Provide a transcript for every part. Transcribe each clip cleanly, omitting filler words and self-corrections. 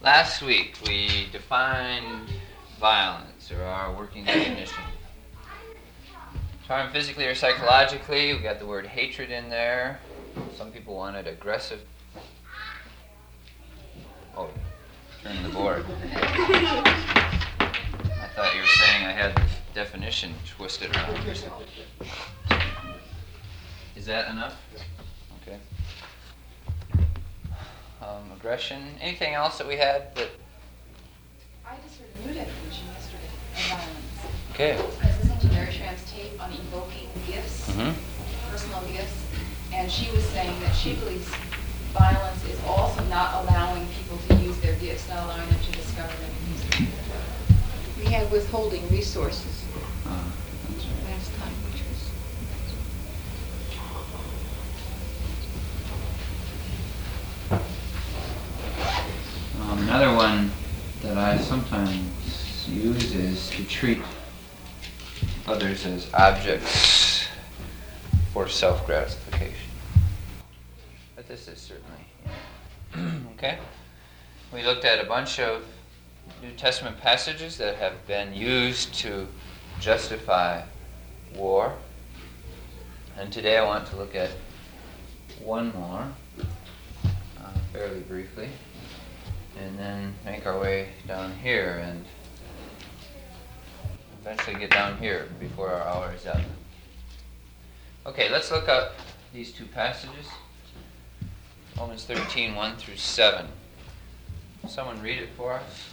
Last week we defined violence, or our working definition. Harm physically or psychologically, we got the word hatred in there. Some people wanted aggressive. Oh, turn the board. I thought you were saying I had the definition twisted around. Is that enough? Okay. Aggression. Anything else that we had that? I just heard a new definition yesterday of violence. Okay. I was listening to Mary Schramm's tape on evoking gifts, personal gifts, and she was saying that she believes violence is also not allowing people to use their gifts, not allowing them to discover them and use them. We had withholding resources That's right. last time, which was Another one that I sometimes use is to treat others as objects for self-gratification. But this is certainly, okay? We looked at a bunch of New Testament passages that have been used to justify war. And today I want to look at one more, fairly briefly, and then make our way down here and eventually get down here before our hour is up. Okay, let's look up these two passages. Romans 13, 1 through 7. Someone read it for us.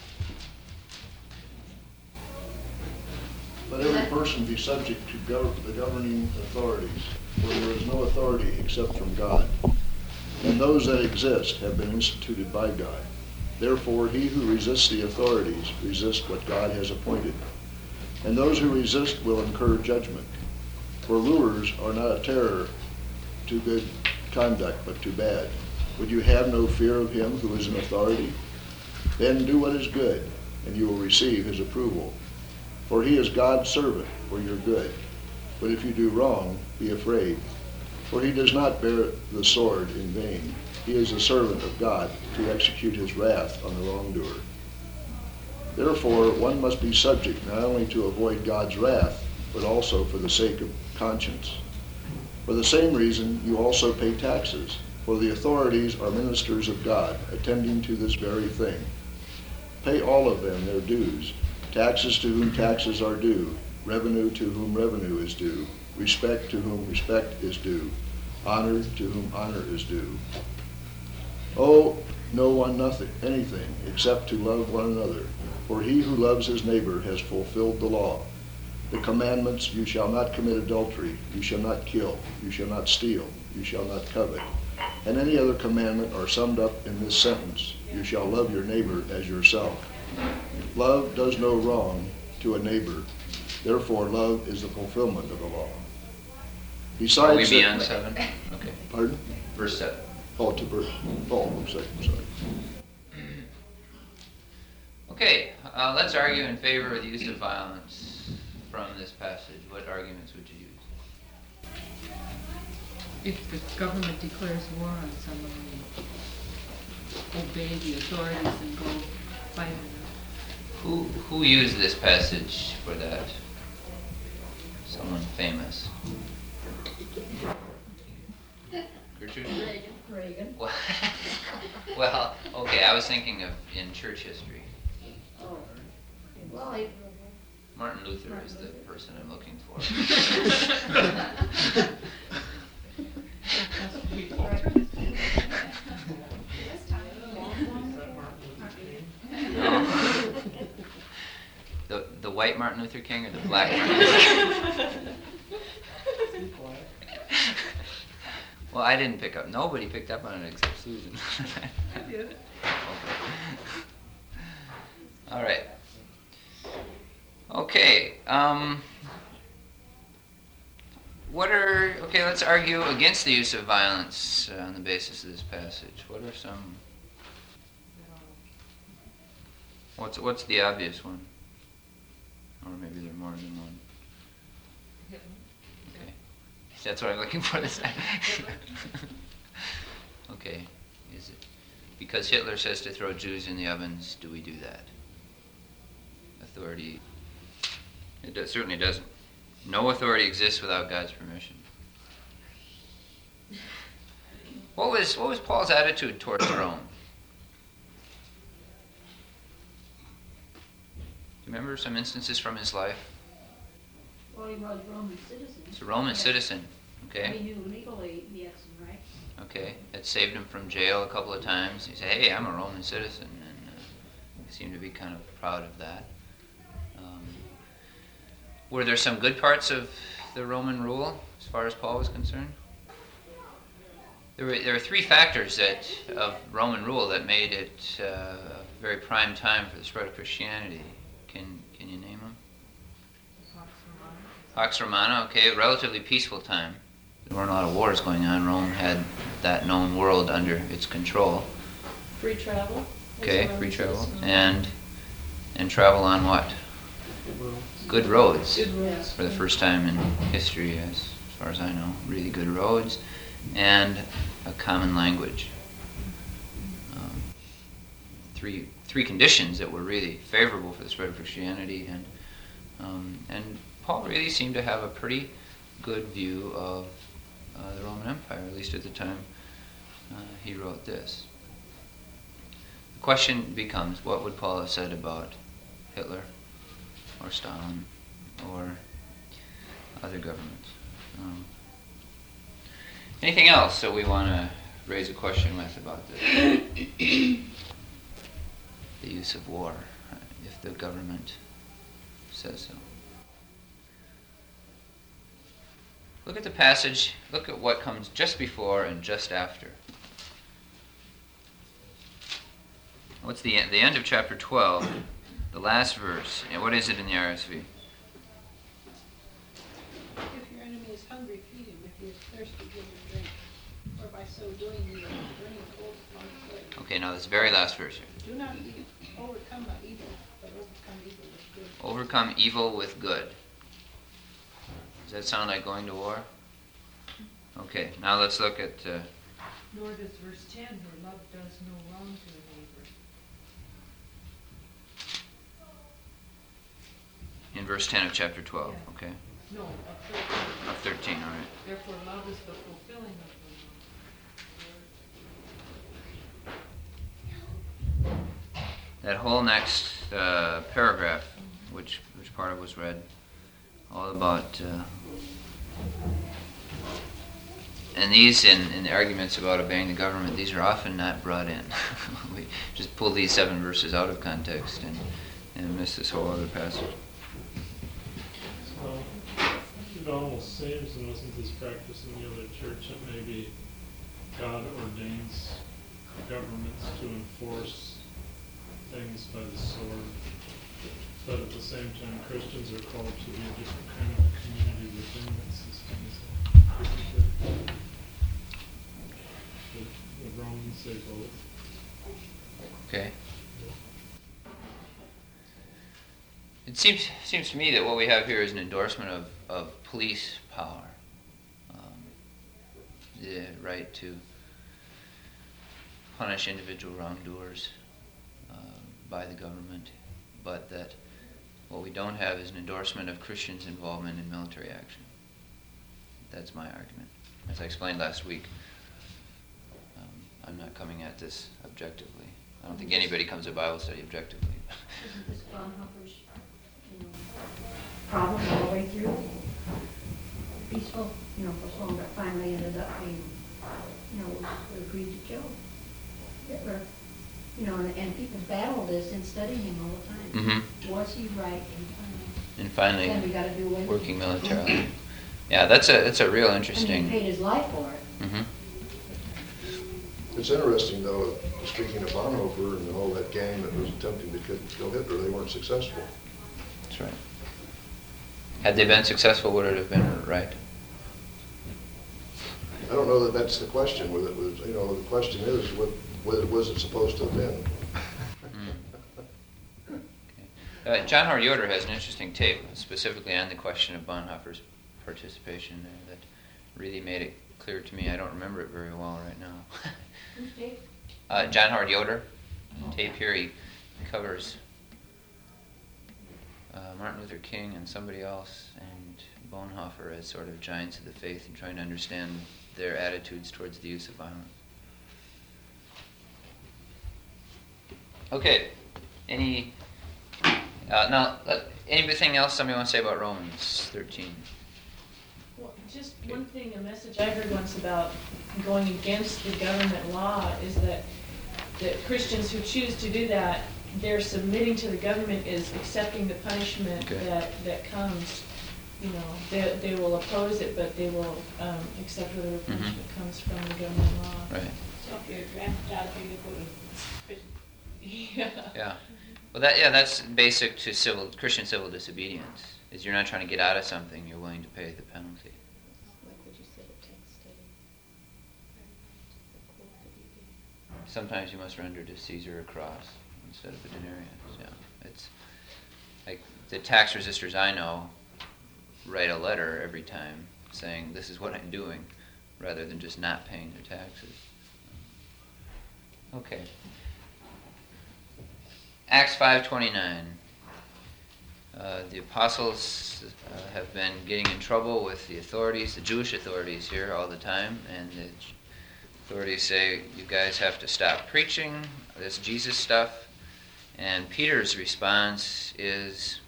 Let every person be subject to the governing authorities, for there is no authority except from God. And those that exist have been instituted by God. Therefore, he who resists the authorities resists what God has appointed. And those who resist will incur judgment. For rulers are not a terror to good conduct, but to bad. Would you have no fear of him who is in authority? Then do what is good, and you will receive his approval. For he is God's servant for your good. But if you do wrong, be afraid. For he does not bear the sword in vain. He is a servant of God to execute his wrath on the wrongdoer. Therefore, one must be subject not only to avoid God's wrath, but also for the sake of conscience. For the same reason, you also pay taxes, for the authorities are ministers of God, attending to this very thing. Pay all of them their dues, taxes to whom taxes are due, revenue to whom revenue is due, respect to whom respect is due, honor to whom honor is due. Owe no one anything, except to love one another, for he who loves his neighbor has fulfilled the law. The commandments, you shall not commit adultery, you shall not kill, you shall not steal, you shall not covet, and any other commandment are summed up in this sentence, you shall love your neighbor as yourself. Love does no wrong to a neighbor, therefore love is the fulfillment of the law. Besides, Are we beyond 7? Okay. Pardon? Verse 7. Oh, to verse. Oh, I'm sorry. Okay, let's argue in favor of the use of violence from this passage. What arguments would you use? if the government declares war on someone, we obey the authorities and go fight them. Who used this passage for that? Someone famous. Gertrude? Reagan. Well, okay, I was thinking of in church history. Oh. Well, Martin Luther is the person I'm looking for. The white Martin Luther King or the black Martin Luther King? Well, I didn't pick up. Nobody picked up on it except Susan. I did. Okay. All right. Okay. Let's argue against the use of violence on the basis of this passage. What are some? What's the obvious one? Or maybe there are more than one. Okay. That's what I'm looking for this time. Okay. Is it because Hitler says to throw Jews in the ovens, do we do that? Authority, certainly doesn't. No authority exists without God's permission. What was Paul's attitude towards Rome? Do you remember some instances from his life? Well, he was a Roman citizen. He's a Roman citizen, okay? He knew legally he had some rights. Okay, that saved him from jail a couple of times. He said, hey, I'm a Roman citizen, and he seemed to be kind of proud of that. Were there some good parts of the Roman rule as far as Paul was concerned? There were three factors of Roman rule that made it a very prime time for the spread of Christianity. Can you name them? Pax Romana, okay, relatively peaceful time. There weren't a lot of wars going on. Rome had that known world under its control. Free travel. Okay, free travel. And travel on what? Good roads. Good roads. For the first time in history, as far as I know. Really good roads. And a common language. Three conditions that were really favorable for the spread of Christianity. And Paul really seemed to have a pretty good view of the Roman Empire, at least at the time he wrote this. The question becomes, what would Paul have said about Hitler or Stalin or other governments? Anything else that we want to raise a question with about this? The use of war, if the government says so. Look at the passage, look at what comes just before and just after. What's the end of chapter 12, the last verse? And what is it in the RSV? If your enemy is hungry, feed him. If he is thirsty, give him drink. Or by so doing, you will bring cold upon his lips. Okay, now this very last verse here. Do not overcome evil, but overcome evil with good. Overcome evil with good. Does that sound like going to war? Okay, now let's look at... Nor does verse 10, where love does no wrong to a neighbor. in verse 10 of chapter 12, okay? No, Of 13, all right. therefore love is the fulfilling of the law. That whole next paragraph, which part of was read, all about, and these in the arguments about obeying the government, these are often not brought in. We just pull these 7 verses out of context and miss this whole other passage. So it almost seems, and wasn't this practice in the other church, that maybe God ordains governments to enforce things by the sword, but at the same time Christians are called to be a different kind of community within that system. Is that correct? The Romans say both. Okay. It seems to me that what we have here is an endorsement of police power, the right to punish individual wrongdoers by the government, but that what we don't have is an endorsement of Christians' involvement in military action. That's my argument. As I explained last week, I'm not coming at this objectively. I don't think anybody comes to Bible study objectively. Isn't this Bonhoeffer's, problem all the way through? Peaceful, for so long, but finally ended up being, agreed to kill Hitler. And people battle this and studying him all the time. Mm-hmm. Was he right? And finally, Then we got to do away with working him. militarily. Yeah, that's a real And interesting. he paid his life for it. Mm-hmm. It's interesting, though, speaking of Bonhoeffer and all that gang that was attempting to kill Hitler, they weren't successful. That's right. Had they been successful, would it have been right? I don't know that that's the question. Whether it was, the question is, what was it supposed to have been? Okay. John Howard Yoder has an interesting tape, specifically on the question of Bonhoeffer's participation there, that really made it clear to me. I don't remember it very well right now. Who's Dave? John Howard Yoder tape here. He covers Martin Luther King and somebody else and Bonhoeffer as sort of giants of the faith and trying to understand their attitudes towards the use of violence. Okay. Anything else somebody want to say about Romans 13? Well, just one thing, a message I heard once about going against the government law is that Christians who choose to do that, their submitting to the government is accepting the punishment that comes. You know, they will oppose it, but they will accept whatever punishment comes from the government law. Right. So if you're drafted out, you go to prison. Yeah. Well, that's basic to Christian civil disobedience. Is you're not trying to get out of something, you're willing to pay the penalty. Like what you said at text study. Sometimes you must render to Caesar a cross instead of a denarius. Yeah, it's like the tax resistors I know write a letter every time saying this is what I'm doing, rather than just not paying their taxes. Okay. Acts 5:29. The apostles have been getting in trouble with the authorities, the Jewish authorities here all the time, and the authorities say, you guys have to stop preaching this Jesus stuff. And Peter's response is,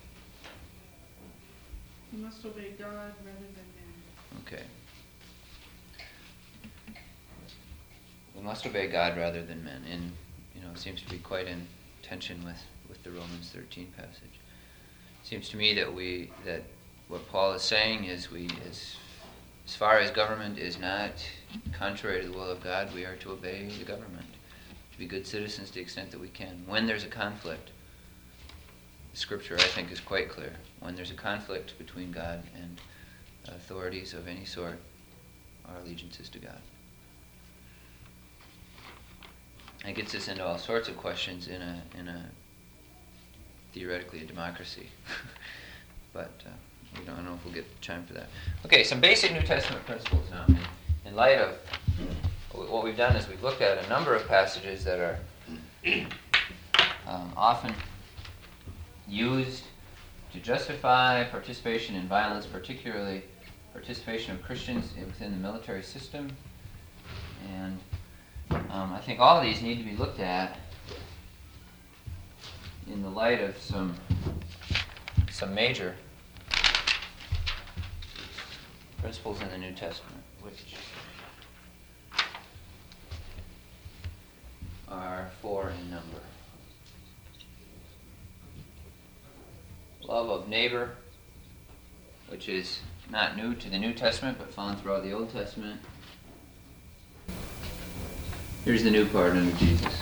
You must obey God rather than man. okay. We must obey God rather than men. And, it seems to be quite in tension with the Romans 13 passage. It seems to me that what Paul is saying is as far as government is not contrary to the will of God, we are to obey the government, to be good citizens to the extent that we can. When there's a conflict, Scripture, I think, is quite clear. When there's a conflict between God and authorities of any sort, our allegiance is to God. It gets us into all sorts of questions in a theoretically a democracy, but I don't know if we'll get time for that. Okay, some basic New Testament principles now. In light of what we've done is we've looked at a number of passages that are often used to justify participation in violence, particularly participation of Christians within the military system. And I think all of these need to be looked at in the light of some major principles in the New Testament, which are 4 in number. Love of neighbor, which is not new to the New Testament, but found throughout the Old Testament. Here's the new part under Jesus,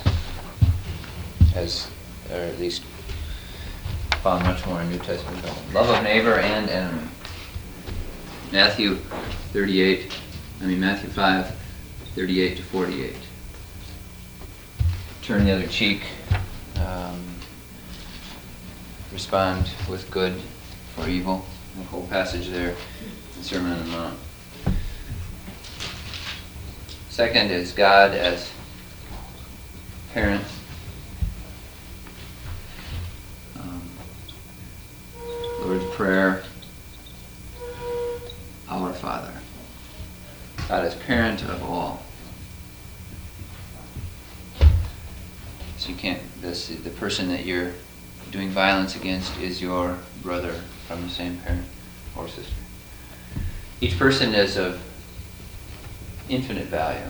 or at least found much more in New Testament. Love of neighbor and enemy. Matthew 5, 38 to 48. Turn the other cheek. Respond with good for evil. The whole passage there, the Sermon on the Mount. Second is God as parent. Lord's Prayer, Our Father. God as parent of all. So you can't, the person that you're doing violence against is your brother from the same parent or sister. Each person is of infinite value.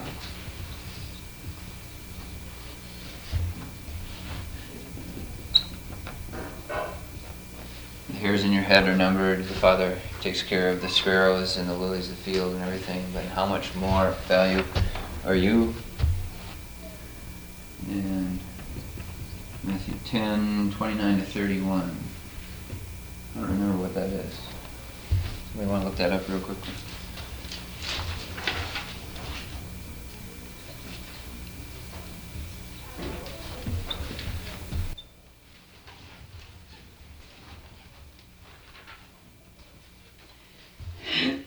The hairs in your head are numbered. The Father takes care of the sparrows and the lilies of the field and everything, but how much more value are you? And Matthew 10, 29 to 31. I don't remember what that is. Somebody want to look that up real quickly?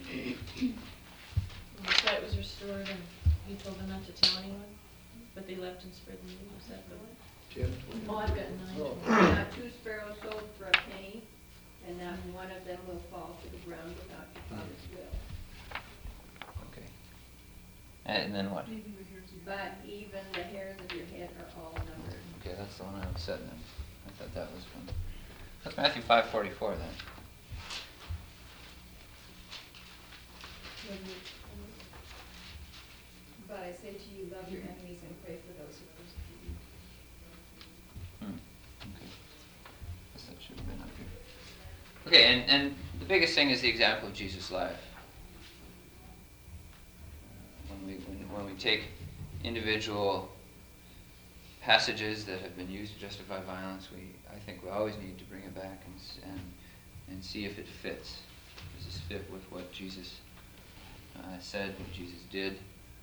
The sight was restored, and he told them not to tell anyone, but they left left and spread the news. Is that the one? 10, Oh, I've got 9. Oh. 20. Now 2 sparrows sold for a penny, and not one of them will fall to the ground without your Father's will. Okay. And then what? But even the hairs of your head are all numbered. Okay, that's the one I was setting in. I thought that was from. That's Matthew 5:44 then. But I say to you, love your enemies and pray for those who persecute you. Okay. Guess that should have been up here. Okay, and the biggest thing is the example of Jesus' life. When we take individual passages that have been used to justify violence, I think we always need to bring it back and see if it fits. Does this fit with what Jesus said, what Jesus did?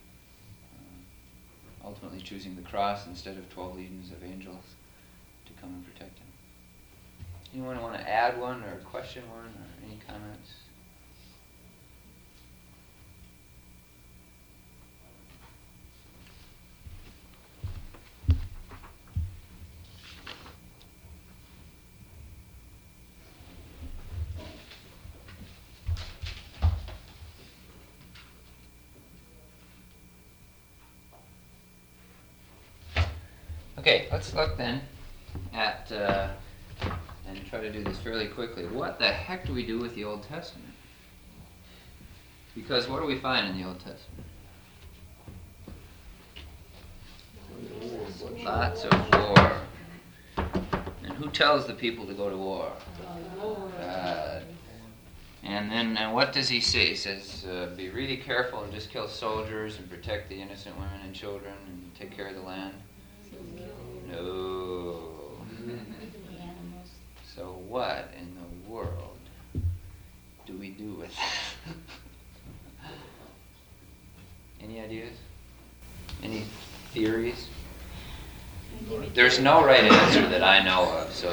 Ultimately choosing the cross instead of 12 legions of angels to come and protect him. Anyone want to add one or question one or any comments? Okay, let's look then at, and try to do this fairly quickly. What the heck do we do with the Old Testament? Because what do we find in the Old Testament? Lots of war. And who tells the people to go to war? God. And then what does he say? He says, be really careful and just kill soldiers and protect the innocent women and children and take care of the land. No. So what in the world do we do with that? Any ideas? Any theories? There's no right answer that I know of, so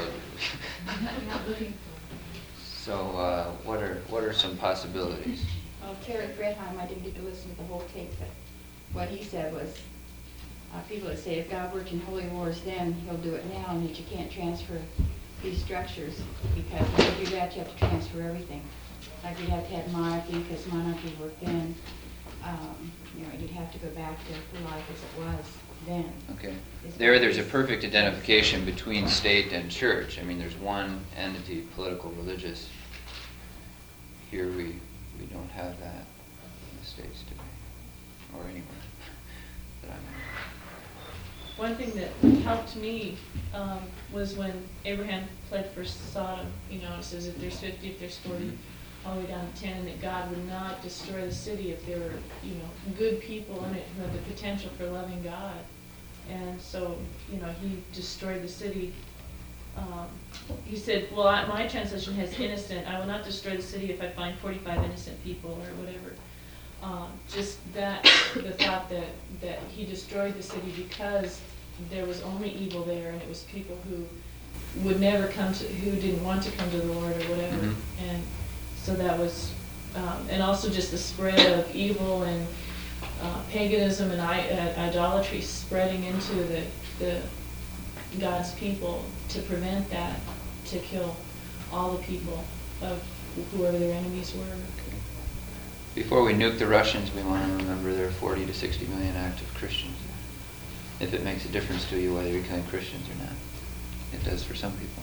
what are some possibilities? Terry Fredheim, I didn't get to listen to the whole tape, but what he said was, people that say if God worked in holy wars then, he'll do it now, and that you can't transfer these structures, because when you do that, you have to transfer everything. Like you'd have to have monarchy, because monarchy worked then. You'd have to go back to life as it was then. Okay. There's a perfect identification between state and church. I mean, there's one entity, political, religious. Here we don't have that in the States today, or anywhere that I'm in. One thing that helped me was when Abraham pled for Sodom. It says if there's 50, if there's 40, all the way down to 10, and that God would not destroy the city if there were, good people in it who had the potential for loving God. And so, he destroyed the city. He said, well, my translation has innocent. I will not destroy the city if I find 45 innocent people or whatever. Just the thought that he destroyed the city because there was only evil there, and it was people who would never who didn't want to come to the Lord or whatever. Mm-hmm. And so that was, and also just the spread of evil and paganism and idolatry spreading into the God's people to prevent that, to kill all the people of whoever their enemies were. Before we nuke the Russians, we want to remember there are 40 to 60 million active Christians. If it makes a difference to you whether you're killing Christians or not. It does for some people.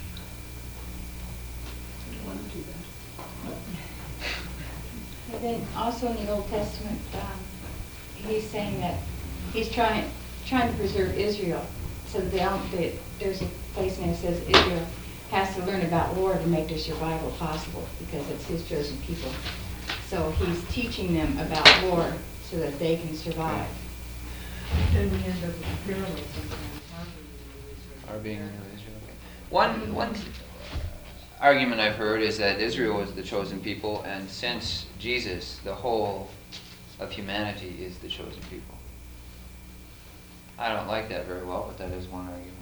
I don't want to do that. And then also in the Old Testament, he's saying that he's trying to preserve Israel. So there's a place in there that says Israel has to learn about war to make their survival possible, because it's his chosen people. So he's teaching them about war so that they can survive. Then we end up with parallelism. Are being in Israel. Okay. One argument I've heard is that Israel was the chosen people, and since Jesus, the whole of humanity is the chosen people. I don't like that very well, but that is one argument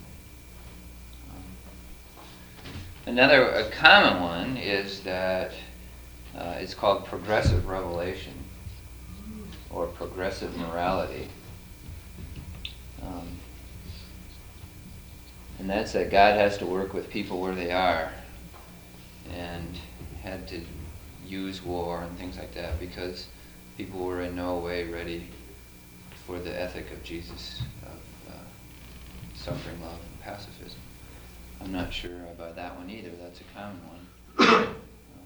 that's made. A common one is that it's called progressive revelation or progressive morality. And that's that God has to work with people where they are, and had to use war and things like that because people were in no way ready for the ethic of Jesus, of suffering, love, and pacifism. I'm not sure about that one either. That's a common one.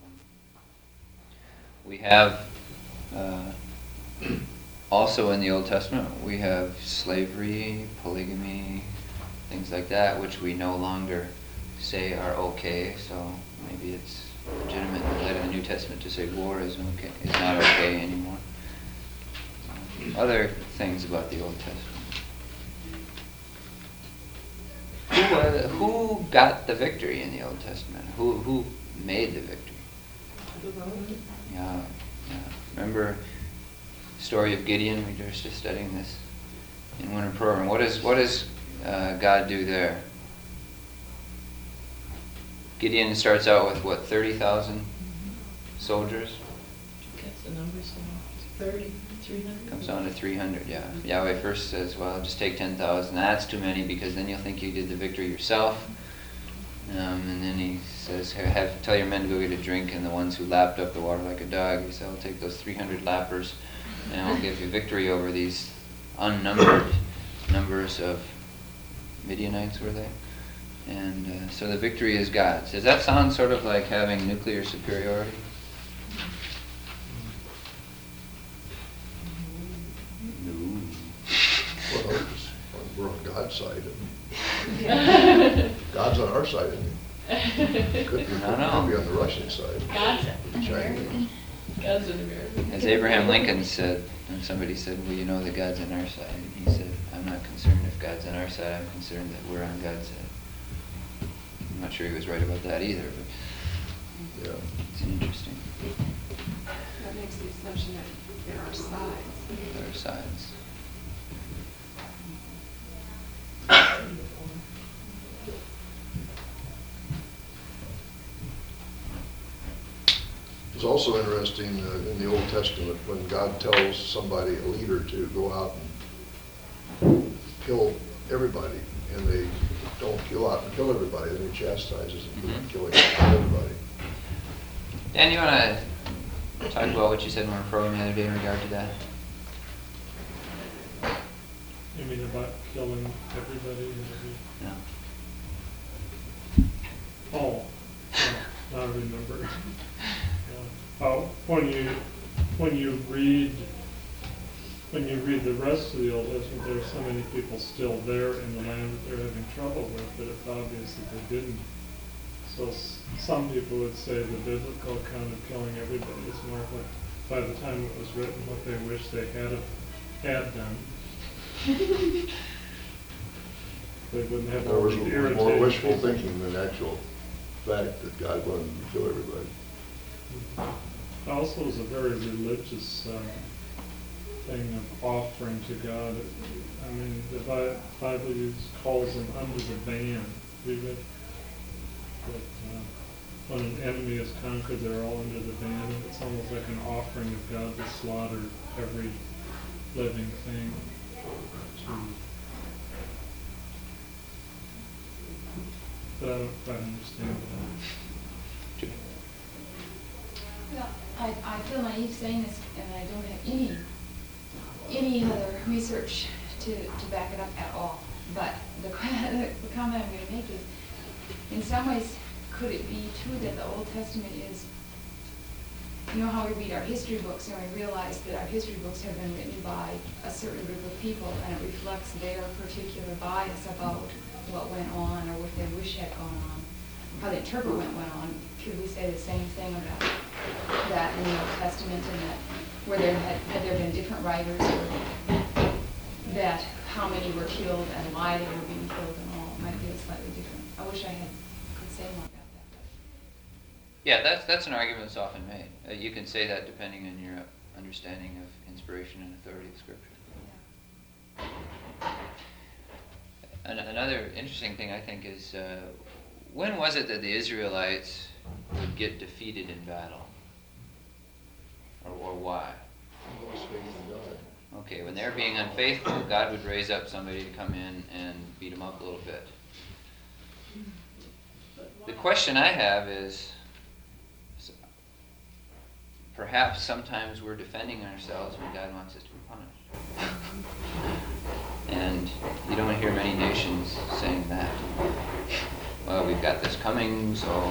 We have, also in the Old Testament, we have slavery, polygamy, things like that, which we no longer say are okay. So maybe it's legitimate in the light of the New Testament to say war is not okay anymore. Other things about the Old Testament. Who got the victory in the Old Testament? Who made the victory? Yeah. Remember the story of Gideon? We were just studying this in winter program. What does God do there? Gideon starts out with what, 30,000 soldiers? That's the numbers. 30, 300. Comes down to 300. Yeah. Yahweh first says, "Well, just take 10,000. That's too many because then you'll think you did the victory yourself." And then he says, tell your men to go get a drink, and the ones who lapped up the water like a dog, he said, "I'll take those 300 lappers, and I'll give you victory over these unnumbered numbers of Midianites," were they? And so the victory is God's. Does that sound sort of like having nuclear superiority? No. Well, we're on God's side, and God's on our side, isn't he? Could be, No. could be on the Russian side. God's The Chinese. God's in America. As Abraham Lincoln said, and somebody said, "Well, you know that God's on our side." And he said, "I'm not concerned if God's on our side, I'm concerned that we're on God's side." I'm not sure he was right about that either, but Yeah. it's interesting. That makes the assumption that there are sides. There are sides. It's also interesting in the Old Testament when God tells somebody, a leader, to go out and kill everybody, and they don't go out and kill everybody, then he chastises them for killing everybody. Dan, you want to talk about what you said in our program the other day in regard to that? You mean about killing everybody? No. Oh, yeah, I remember. When you read the rest of the Old Testament, there are so many people still there in the land that they're having trouble with, but it's obvious that they didn't. So some people would say the biblical account of killing everybody is more what, by the time it was written, what they wish they had done. They wouldn't have There was all these more irritating wishful people. thinking than actual fact that God wanted to kill everybody. It also is a very religious thing of offering to God. I mean, the Bible calls them under the ban. Read it. But when an enemy is conquered, they're all under the ban. It's almost like an offering of God to slaughter every living thing. But I don't quite understand that. Well, I feel naive saying this, and I don't have any other research to back it up at all. But the comment I'm going to make is, in some ways, could it be true that the Old Testament is, you know how we read our history books, and we realize that our history books have been written by a certain group of people, and it reflects their particular bias about what went on or what they wish had gone on, how they interpret what went on. Could we say the same thing about that in the Old Testament, and that where there had there been different writers, or that how many were killed and why they were being killed and all might be slightly different. I wish I could say more about that. Yeah, that's an argument that's often made. You can say that depending on your understanding of inspiration and authority of Scripture. Another interesting thing, I think, is when was it that the Israelites would get defeated in battle? Or why? Lost faith in God. Okay, when they're being unfaithful, God would raise up somebody to come in and beat them up a little bit. The question I have is, perhaps sometimes we're defending ourselves when God wants us to be punished. And you don't hear many nations saying that. Well, we've got this coming, so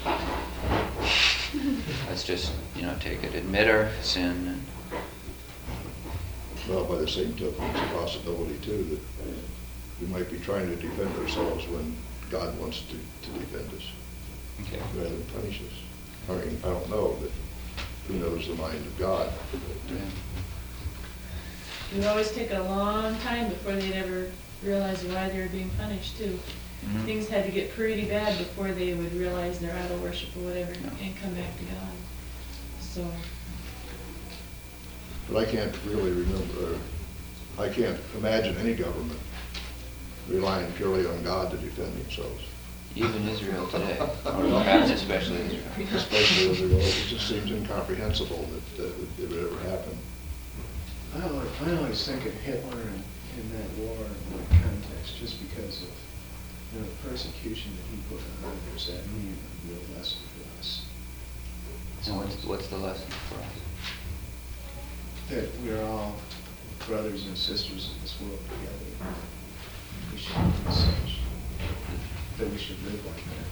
let's just, take it, admit our sin. And Well, by the same token, it's a possibility too that we might be trying to defend ourselves when God wants to defend us okay. rather than punish us. I mean, I don't know, but who knows the mind of God? But, Yeah. It would always take a long time before they'd ever realize why they were being punished too. Mhm. Things had to get pretty bad before they would realize their idol worship or whatever Yeah. and come back to God. So, But I can't really remember, I can't imagine any government relying purely on God to defend themselves. Even Israel today, or perhaps especially Israel. Especially as it just seems incomprehensible that it would ever happen. I always think of Hitler in that war in that context, just because of the persecution that he put on others. That means a real lesson for us. And what's the lesson for us? That we're all brothers and sisters in this world together. We should be such. That we should live like that.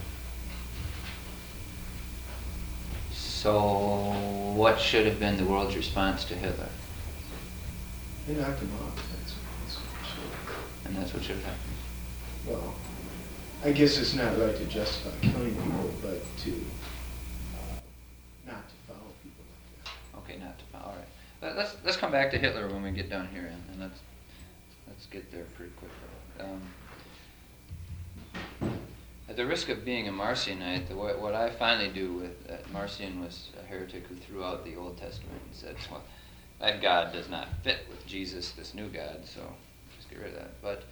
So, what should have been the world's response to Hitler? They knocked him off. That's what we should. And that's what should have happened. Well, I guess it's not right to justify killing people, but to not to follow people like that. Okay, not to follow. All right. Let's come back to Hitler when we get down here, and let's get there pretty quickly. At the risk of being a Marcionite, what I finally do with Marcion was a heretic who threw out the Old Testament and said, well, that God does not fit with Jesus, this new God, so just get rid of that. But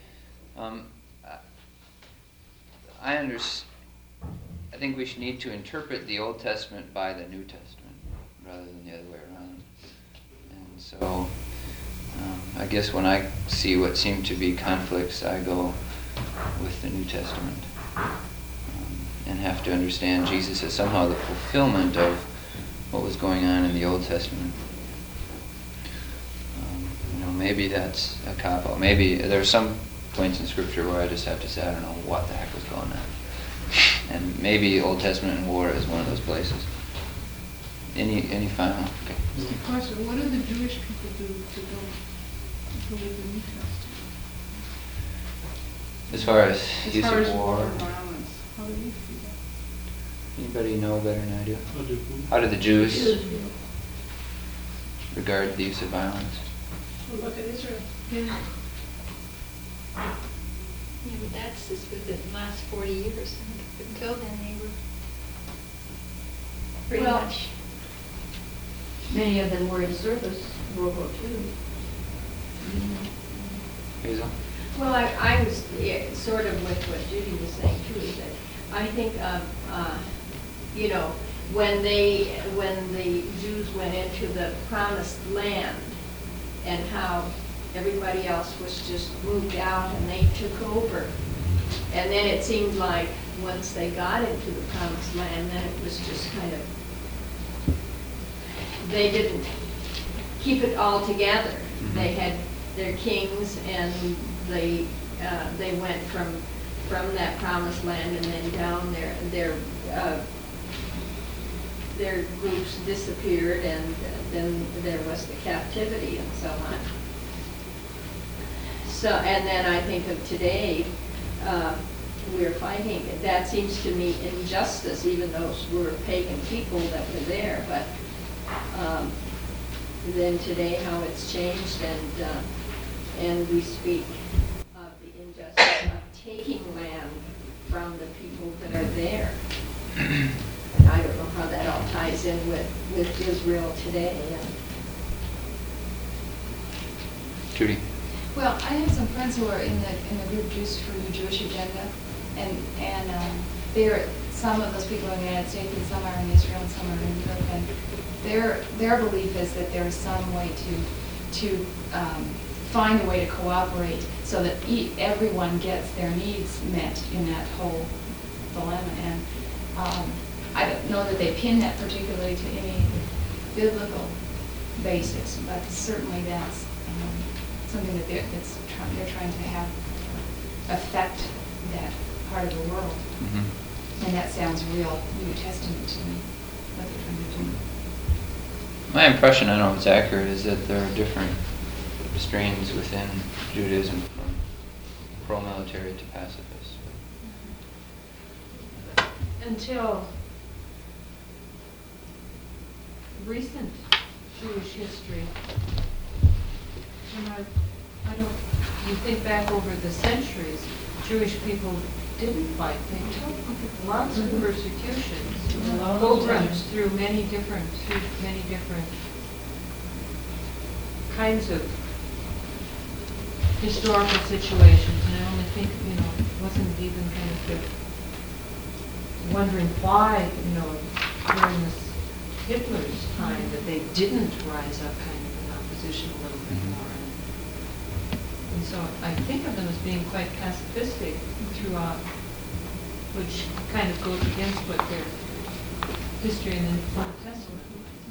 I think we should need to interpret the Old Testament by the New Testament rather than the other way around. And so I guess when I see what seem to be conflicts, I go with the New Testament and have to understand Jesus as somehow the fulfillment of what was going on in the Old Testament. Maybe that's a cop-out. Maybe there's some points in Scripture where I just have to say, I don't know what the heck was going on. And maybe Old Testament and war is one of those places. Any final? Okay. Just a question, what do the Jewish people do to go with the New Testament? As far as As use far of as war, violence, how do you see that? anybody know better than I do? How do who? How do the Jews regard the use of violence? Well, look at Israel. Yeah. Yeah, but that's just within the last 40 years. Until then, they were pretty Well- much, many of them were in service in World War II. Hazel? Well, I was sort of with what Judy was saying too, is that I think, when the Jews went into the promised land and how everybody else was just moved out and they took over. And then it seemed like once they got into the promised land, then it was just kind of, they didn't keep it all together. Mhm. They had their kings and they went from that promised land and then down their groups disappeared and then there was the captivity and so on. So, and then I think of today, we're fighting, that seems to me injustice, even though we're pagan people that were there, but then today how it's changed and we speak of the injustice of taking land from the people that are there. And I don't know how that all ties in with Israel today. Judy? Well, I have some friends who are in the group Jews for the Jewish Agenda, and some of those people are in the United States, and some are in Israel, and some are in Europe, and their belief is that there is some way to to find a way to cooperate so that everyone gets their needs met in that whole dilemma. And I don't know that they pin that particularly to any biblical basis, but certainly that's something that they're trying to have affect that part of the world. Mm-hmm. And that sounds real New Testament to me, what they're trying to do. My impression, I don't know if it's accurate, is that there are different strains within Judaism, from pro-military to pacifist. Until recent Jewish history, I don't, you think back over the centuries, Jewish people didn't fight. They took lots of persecutions, pogroms through many different kinds of historical situations. And I only think, wasn't it even kind of wondering why, during this Hitler's time, that they didn't rise up kind of in opposition a little bit more. And so I think of them as being quite pacifistic throughout, which kind of goes against what their history in the New Testament.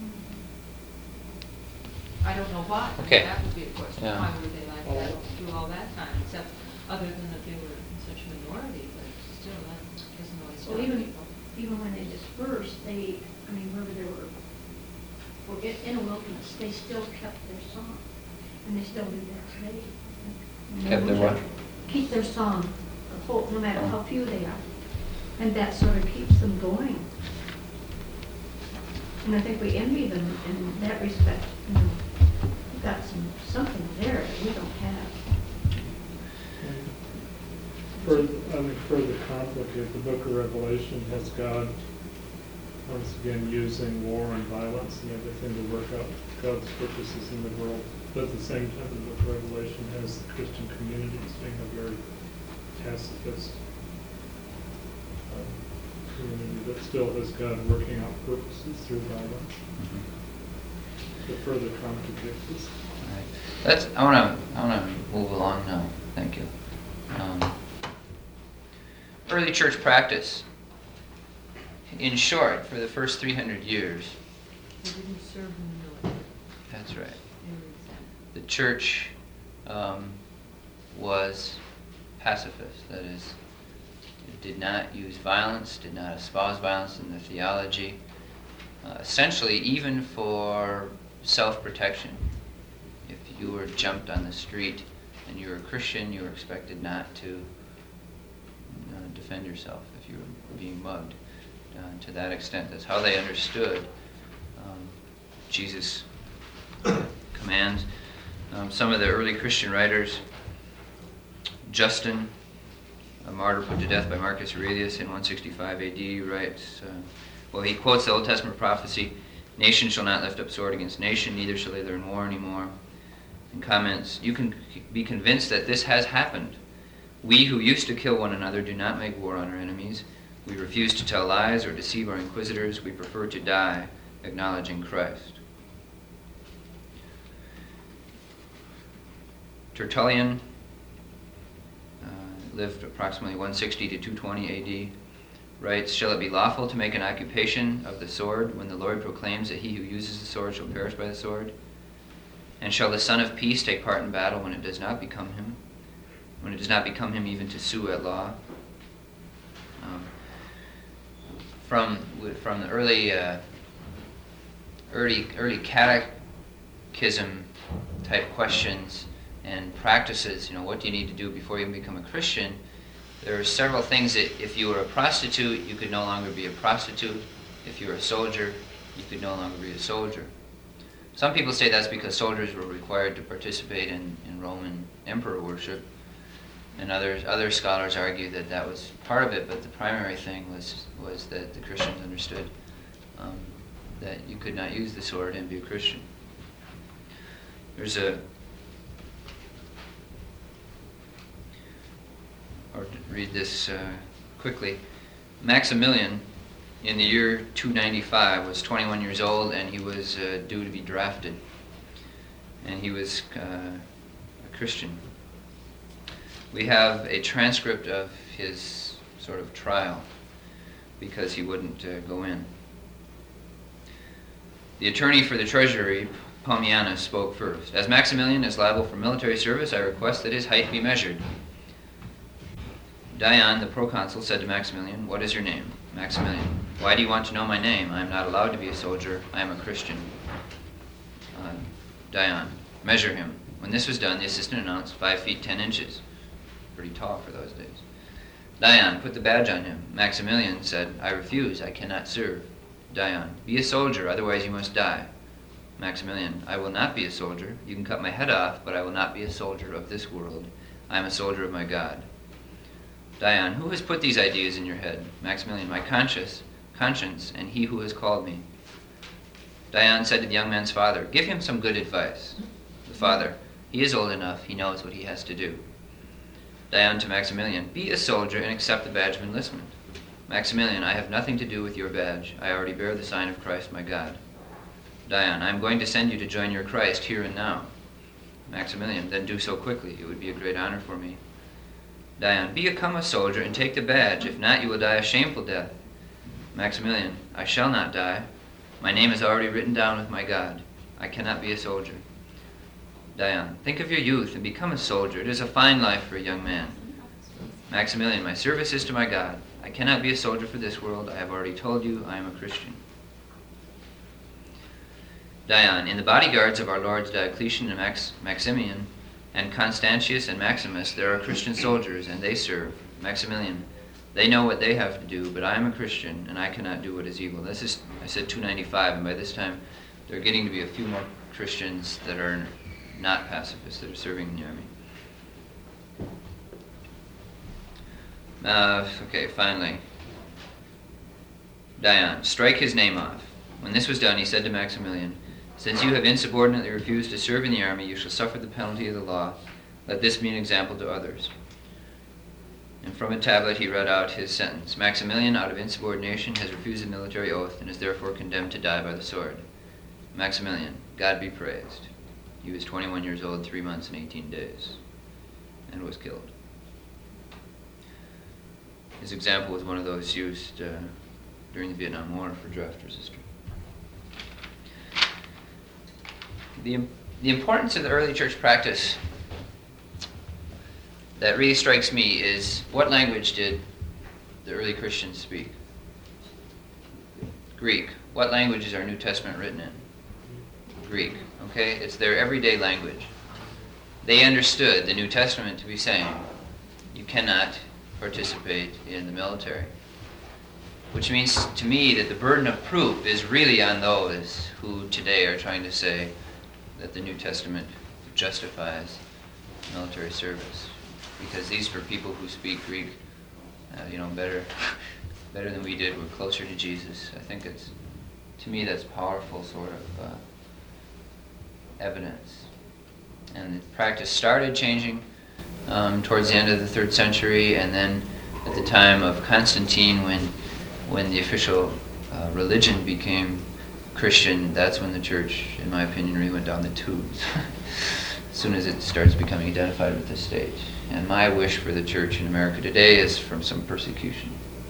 I don't know why. Okay. That would be a question. Yeah. Why were they like that through all that time, except other than that they were in such a minority, but still that doesn't always stop Well, people. even when they dispersed, wherever they were in a wilderness, they still kept their song. And they still do that today. Kept their what? Keep their song, no matter how few they are. And that sort of keeps them going. And I think we envy them in that respect. We've got something there that we don't have. Further complicate, the book of Revelation has God once again using war and violence and everything to work out God's purposes in the world. But at the same time, the book of Revelation has the Christian community as being a very pacifist community that still has God working out purposes through violence. To further complicate this. All right. I want to move along now. Thank you. Early church practice. In short, for the first 300 years. They didn't serve in the military. That's right. They were exempt. The church was pacifist. That is, it did not use violence, did not espouse violence in the theology. Essentially, even for self-protection. If you were jumped on the street and you were a Christian, you were expected not to defend yourself if you were being mugged. To that extent, that's how they understood Jesus' commands. Some of the early Christian writers, Justin, a martyr put to death by Marcus Aurelius in 165 AD, writes, he quotes the Old Testament prophecy, "Nation shall not lift up sword against nation, neither shall they learn war anymore." And comments, "You can be convinced that this has happened. We who used to kill one another do not make war on our enemies. We refuse to tell lies or deceive our inquisitors. We prefer to die acknowledging Christ." Tertullian lived approximately 160 to 220 AD, writes, "Shall it be lawful to make an occupation of the sword when the Lord proclaims that he who uses the sword shall perish by the sword? And shall the Son of Peace take part in battle when it does not become him? When it does not become him even to sue at law?" From the early catechism type questions and practices, what do you need to do before you become a Christian? There are several things that if you were a prostitute, you could no longer be a prostitute. If you were a soldier, you could no longer be a soldier. Some people say that's because soldiers were required to participate in Roman emperor worship. And other scholars argue that that was part of it, but the primary thing was that the Christians understood that you could not use the sword and be a Christian. Or to read this quickly. Maximilian, in the year 295, was 21 years old, and he was due to be drafted. and he was a Christian. We have a transcript of his sort of trial because he wouldn't go in. The attorney for the treasury, Palmianus, spoke first. As Maximilian is liable for military service, I request that his height be measured. Dion, the proconsul, said to Maximilian, "What is your name?" Maximilian, "Why do you want to know my name? I am not allowed to be a soldier. I am a Christian." Dion, "Measure him." When this was done, the assistant announced 5 feet 10 inches. Pretty tall for those days. Dion, "Put the badge on him." Maximilian said, "I refuse. I cannot serve." Dion, "Be a soldier, otherwise you must die." Maximilian, "I will not be a soldier. You can cut my head off, but I will not be a soldier of this world. I am a soldier of my God." Dion, "Who has put these ideas in your head?" Maximilian, "My conscience, and he who has called me." Dion said to the young man's father, "Give him some good advice." The father, "He is old enough. He knows what he has to do." Dion to Maximilian, "Be a soldier and accept the badge of enlistment." Maximilian, "I have nothing to do with your badge. I already bear the sign of Christ my God." Dion, "I am going to send you to join your Christ here and now." Maximilian, "Then do so quickly. It would be a great honor for me." Dion, "Become a soldier and take the badge. If not, you will die a shameful death." Maximilian, "I shall not die. My name is already written down with my God. I cannot be a soldier." Dion, "Think of your youth and become a soldier. It is a fine life for a young man." Maximilian, "My service is to my God. I cannot be a soldier for this world. I have already told you I am a Christian." Dion, "In the bodyguards of our lords Diocletian and Maximian, and Constantius and Maximus, there are Christian soldiers, and they serve." Maximilian, "They know what they have to do, but I am a Christian, and I cannot do what is evil." This is, I said 295, and by this time there are getting to be a few more Christians that are not pacifists that are serving in the army. Okay, finally. Dion, "Strike his name off." When this was done, he said to Maximilian, "Since you have insubordinately refused to serve in the army, you shall suffer the penalty of the law. Let this be an example to others." And from a tablet he read out his sentence. "Maximilian, out of insubordination, has refused the military oath and is therefore condemned to die by the sword." Maximilian, "God be praised." He was 21 years old, 3 months and 18 days, and was killed. His example was one of those used during the Vietnam War for draft resistance. The importance of the early church practice that really strikes me is, what language did the early Christians speak? Greek. What language is our New Testament written in? Greek. Okay? It's their everyday language. They understood the New Testament to be saying, you cannot participate in the military. Which means to me that the burden of proof is really on those who today are trying to say that the New Testament justifies military service. Because these were people who speak Greek, better than we did. We're closer to Jesus. I think to me, that's powerful sort of evidence. And the practice started changing towards the end of the 3rd century, and then at the time of Constantine, when the official religion became Christian, that's when the church, in my opinion, really went down the tubes. As soon as it starts becoming identified with the state. And my wish for the church in America today is from some persecution.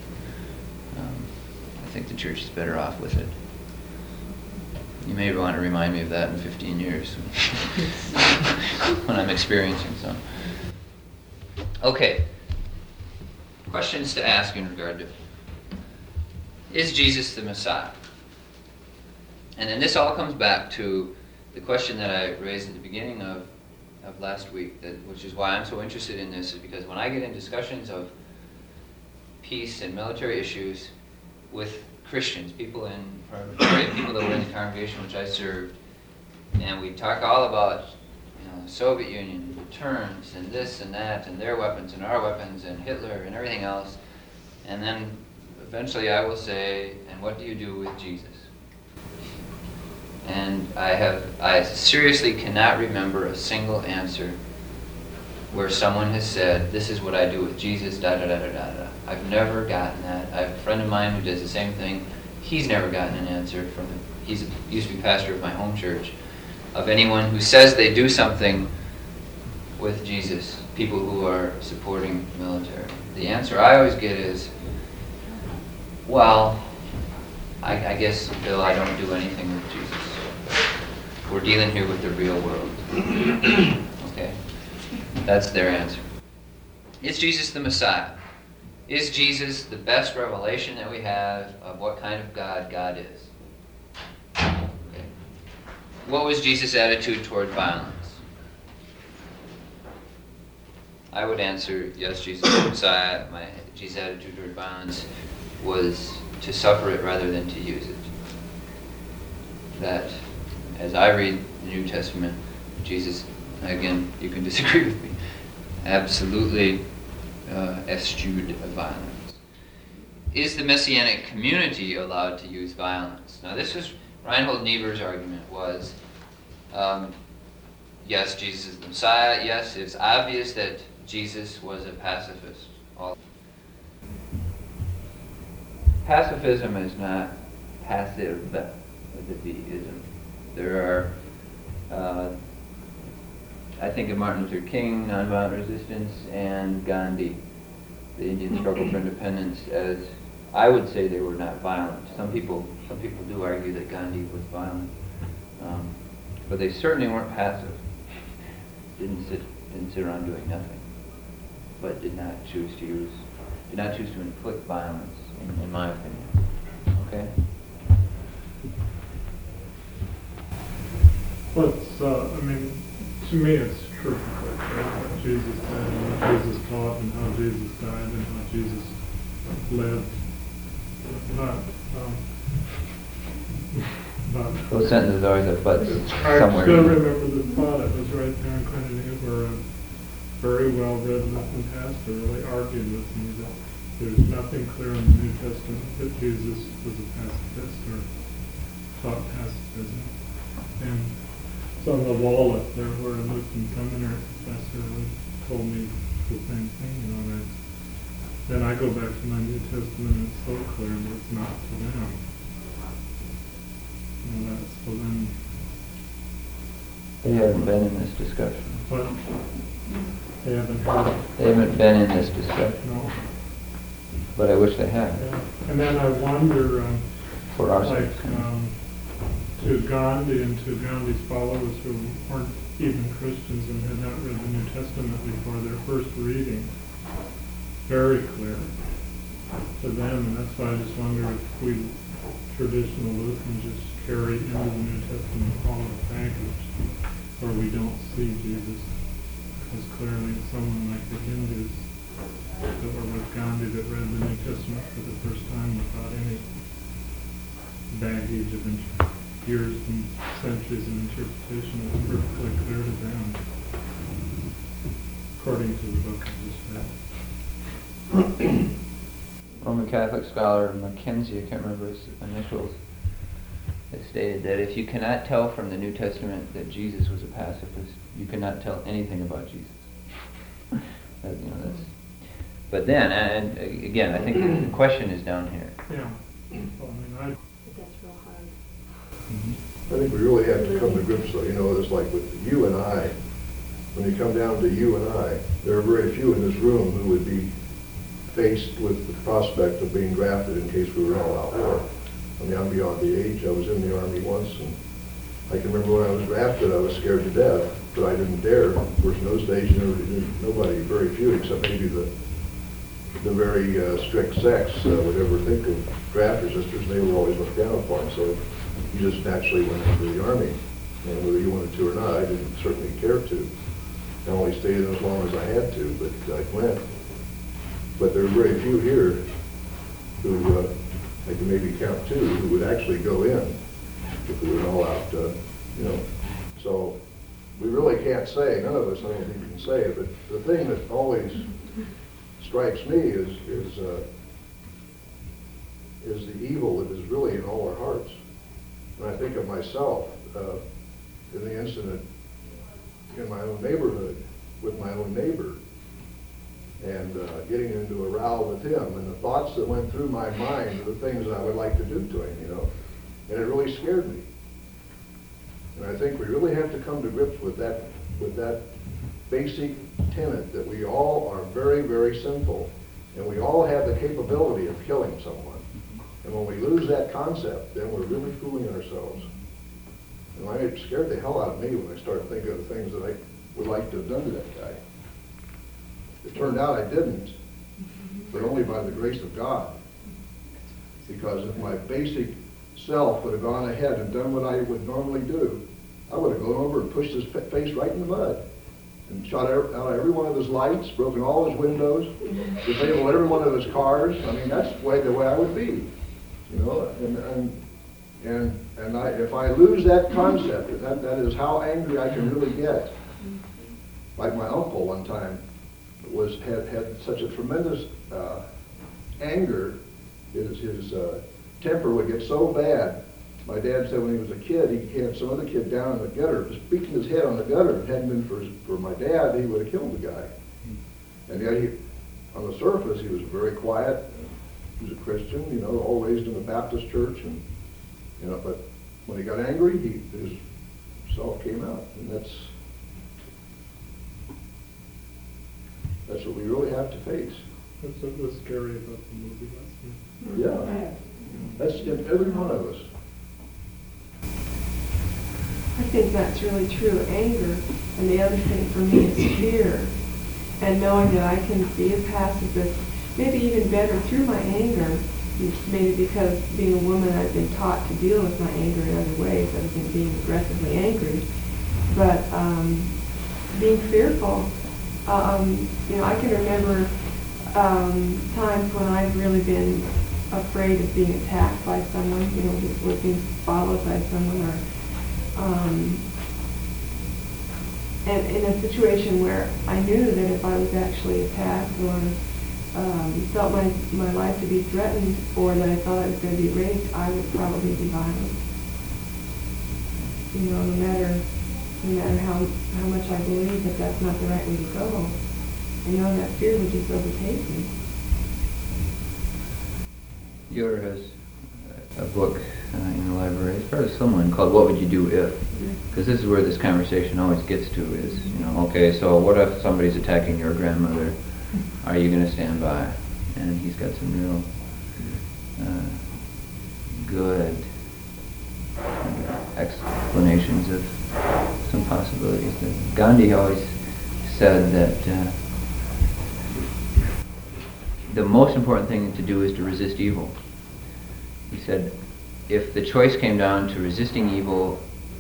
I think the church is better off with it. You may want to remind me of that in 15 years when I'm experiencing some. Okay. Questions to ask in regard to, is Jesus the Messiah? And then this all comes back to the question that I raised at the beginning of last week, which is why I'm so interested in this, is because when I get in discussions of peace and military issues with Christians, people that were in the congregation which I served, and we talk all about the Soviet Union, returns, and this and that, and their weapons and our weapons, and Hitler and everything else, and then eventually I will say, and what do you do with Jesus? And I seriously cannot remember a single answer where someone has said, this is what I do with Jesus, da-da-da-da-da-da. I've never gotten that. I have a friend of mine who does the same thing. He's never gotten an answer from him. He used to be pastor of my home church. of anyone who says they do something with Jesus, people who are supporting military. The answer I always get is, well, I guess, Bill, I don't do anything with Jesus. We're dealing here with the real world. Okay? That's their answer. Is Jesus the Messiah? Is Jesus the best revelation that we have of what kind of God God is? Okay. What was Jesus' attitude toward violence? I would answer, yes, Jesus is the Messiah. Jesus' attitude toward violence was to suffer it rather than to use it. That, as I read the New Testament, Jesus, again, you can disagree with me, absolutely eschewed violence. Is the Messianic community allowed to use violence? Now, this was Reinhold Niebuhr's argument was, yes, Jesus is the Messiah. Yes, it's obvious that Jesus was a pacifist. Pacifism is not passive with a V-ism. There are, I think of Martin Luther King, nonviolent resistance, and Gandhi, the Indian struggle for independence, as I would say they were not violent. Some people do argue that Gandhi was violent, but they certainly weren't passive. Didn't sit around doing nothing, but did not choose to inflict violence, in my opinion. Okay. Well, to me it's true. What Jesus said and what Jesus taught and how Jesus died and how Jesus lived. Those sentences always have buts I somewhere. still remember the thought. It was right there in front of me where a very well-read Lutheran pastor really argued with me that there's nothing clear in the New Testament that Jesus was a pacifist or taught pacifism. And it's on the wall up there where a Lutheran seminary professor told me the same thing, and then I go back to my New Testament and it's so clear that it's not to them. So then They haven't been in this discussion. But they haven't heard. They haven't been in this discussion. No. But I wish they had. Yeah. And then I wonder, For our like, sake. to Gandhi and to Gandhi's followers who weren't even Christians and had not read the New Testament before their first reading, very clear to them, and that's why I just wonder if we traditional Lutherans just carry into the New Testament all the baggage, or we don't see Jesus as clearly as someone like the Hindus that were with Gandhi that read the New Testament for the first time without any baggage of years and centuries of interpretation. It was perfectly clear to them, according to the book I just read. Roman Catholic scholar Mackenzie, I can't remember his initials, has stated that if you cannot tell from the New Testament that Jesus was a pacifist, you cannot tell anything about Jesus. But then, and again, I think the question is down here. Yeah. Well, But that's real hard. I think we really have to come to grips, though, it's like with you and I, when you come down to you and I, there are very few in this room who would be faced with the prospect of being drafted in case we were all out war. I'm beyond the age. I was in the Army once, and I can remember when I was drafted, I was scared to death, but I didn't dare. Of course, in those days, nobody, very few, except maybe the very strict sects would ever think of draft resistors. They were always looked down upon, so you just naturally went into the Army. And whether you wanted to or not, I didn't certainly care to. I only stayed in as long as I had to, but I went. But there are very few here who, I can maybe count two, who would actually go in if we were all out, So we really can't say, none of us, I don't think we can say it, but the thing that always strikes me is the evil that is really in all our hearts. And I think of myself in the incident in my own neighborhood with my own neighbor, and getting into a row with him, and the thoughts that went through my mind are the things that I would like to do to him, And it really scared me. And I think we really have to come to grips with that basic tenet that we all are very, very sinful, and we all have the capability of killing someone. And when we lose that concept, then we're really fooling ourselves. And it scared the hell out of me when I started thinking of the things that I would like to have done to that guy. It turned out I didn't, but only by the grace of God. Because if my basic self would have gone ahead and done what I would normally do, I would have gone over and pushed his face right in the mud and shot out every one of his lights, broken all his windows, disabled every one of his cars. I mean, that's the way I would be, you know. And if I lose that concept, that is how angry I can really get. Like my uncle one time had such a tremendous anger. His temper would get so bad. My dad said when he was a kid, he had some other kid down in the gutter, just beating his head on the gutter. If it hadn't been for my dad, he would have killed the guy. And yet, on the surface, he was very quiet. He was a Christian, you know, all raised in the Baptist church, and you know. But when he got angry, his self came out, and that's what we really have to face. That's what was scary about the movie last night. Yeah, that's in every one of us. I think that's really true, anger. And the other thing for me is fear. And knowing that I can be a pacifist, maybe even better through my anger, maybe because being a woman I've been taught to deal with my anger in other ways other than being aggressively angry. But being fearful, you know, I can remember times when I've really been afraid of being attacked by someone, you know, or being followed by someone, or and in a situation where I knew that if I was actually attacked or felt my life to be threatened, or that I thought I was going to be raped, I would probably be violent. You know, no matter how much I believe that that's not the right way to go, I know that fear would just overtake me. Yoder has a book in the library. It's fairly similar, called "What Would You Do If?" Because this is where this conversation always gets to is, you know, okay, so what if somebody's attacking your grandmother? Are you going to stand by? And he's got some real good explanations of some possibilities. Gandhi always said that the most important thing to do is to resist evil. He said, if the choice came down to resisting evil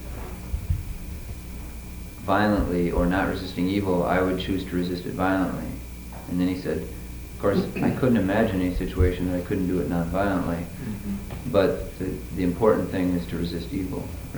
violently or not resisting evil, I would choose to resist it violently. And then he said, of course, I couldn't imagine any situation that I couldn't do it non-violently, but the important thing is to resist evil.